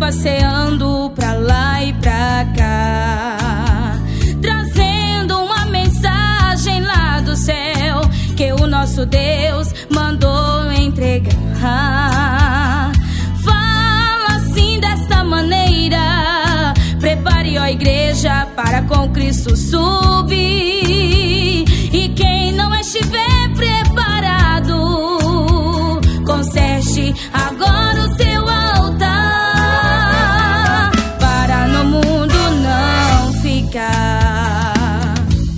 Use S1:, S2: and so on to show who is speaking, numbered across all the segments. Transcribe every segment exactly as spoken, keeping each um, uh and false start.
S1: passeando pra lá e pra cá, trazendo uma mensagem lá do céu que o nosso Deus mandou entregar. Fala assim desta maneira: prepare, ó igreja, para com Cristo subir. E quem não estiver preparado, conserte agora o teu altar, para no mundo não ficar.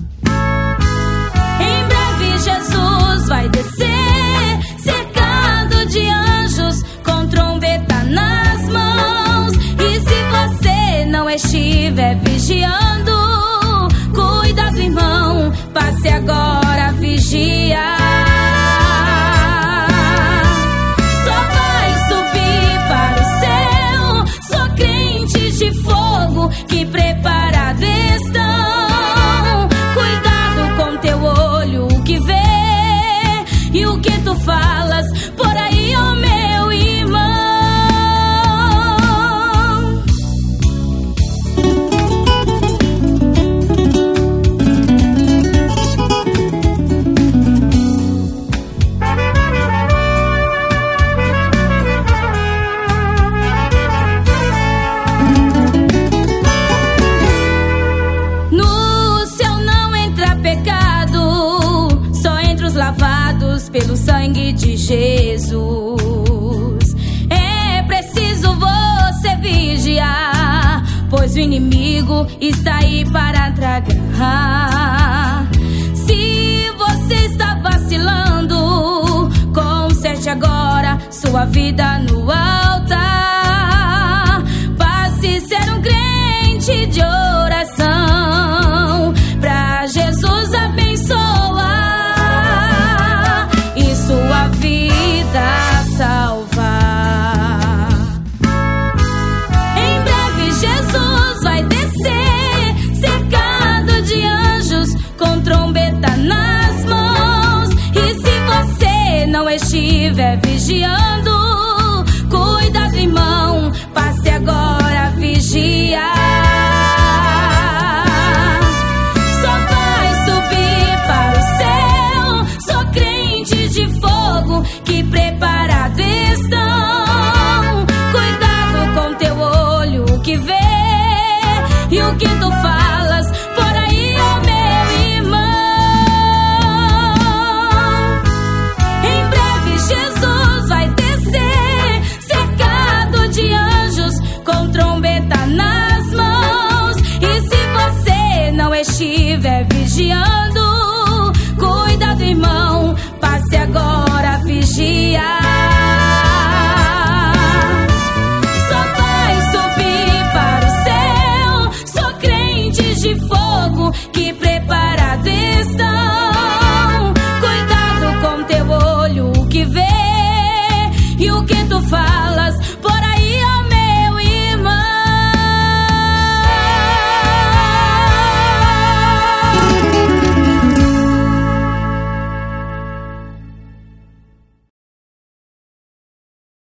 S1: Em breve Jesus vai descer, cercado de anjos, com trombeta nas mãos. E se você não estiver vigiando, cuidado, irmão, passe agora a vigiar. Só vai subir para o céu só crentes de fogo que preparado estão. Cuidado com teu olho, o que vê e o que tu falas por aí, ó meu irmão. Lavados pelo sangue de Jesus. É preciso você vigiar, pois o inimigo está aí para tragar. Se você está vacilando, conserte agora sua vida no altar. Passe ser um crente de oração, pra Jesus abençoar sua vida salvar. Em breve Jesus vai descer, cercado de anjos, com trombeta nas mãos. E se você não estiver vigiando,